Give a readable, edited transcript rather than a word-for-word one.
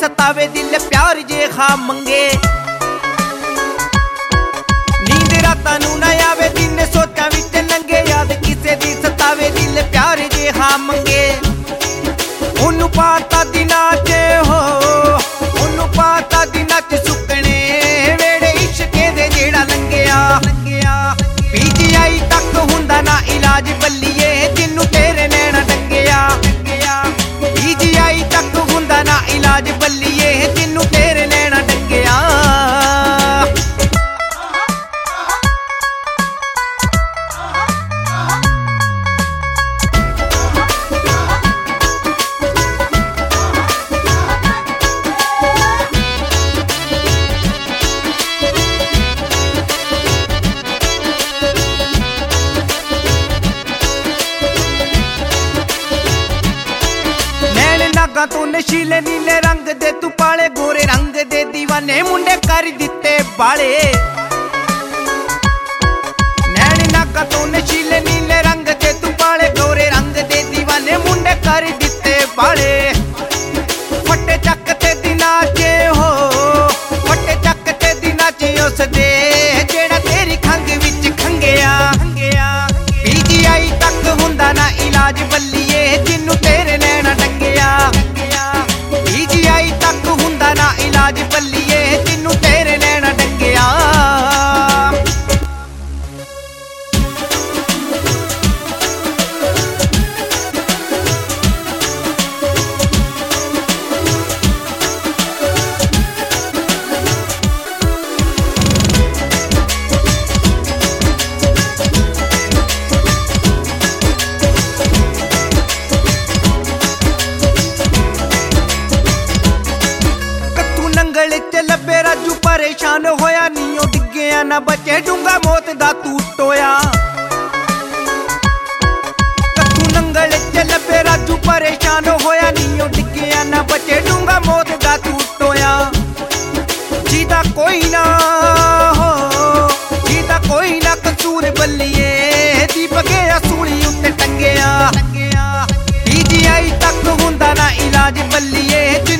सतावे दिल प्यार जे खा मंगे। नींद रातां नूं ना आवे दिन सोचां विच लंघे, याद किसे दी सतावे दिल प्यार जे खा मंगे। ओनू पाता दिनां च हो, ओनू पाता दिनां च सुकने वेड़े इश्के दे जेड़ा लंघिया। PGI तक हुंदा ना इलाज बल्लीए जिन्नू तेरे नैना डंगिया। PGI तक हुंदा ना इलाज बल्लीए जिन्नू तेरे नैना डंगिया। नागा तू नशीले नीले रंग दे तू पाले, गोरे रंग दे दीवाने मुंडे कर दिते बाले। नैन नागा तू नशीले नीले रंग दे तू पाले, गोरे रंग दे दीवाने मुंडे कर दिते बाले। फटे चक ते दिनां च हो, फटे चक ते दिनां च उस दे जेड़ा तेरी खंग विच खंगिया। PGI तक हुंदा ना इलाज बल्लीए जिन्नू तेरे नैना डंगिया। PGI तक हुंदा ना इलाज बल्लीए जिन्नू तेरे नैना डंगिया। नंगल च लब्बे राजू परेशान होया, नीओ डिग्गिया ना बचे डूंगा मौत दा तू टोया। कत्तू नंगल च लब्बे राजू परेशान होया, नीओ डिग्गिया ना बचे डूंगा मौत दा तू टोया। जीदा कोई ना हो, जीदा कोई ना कसूर बल्लीए दीपके असूली उत्ते टंगिया। PGI तक हुंदा ना इलाज बल्लीए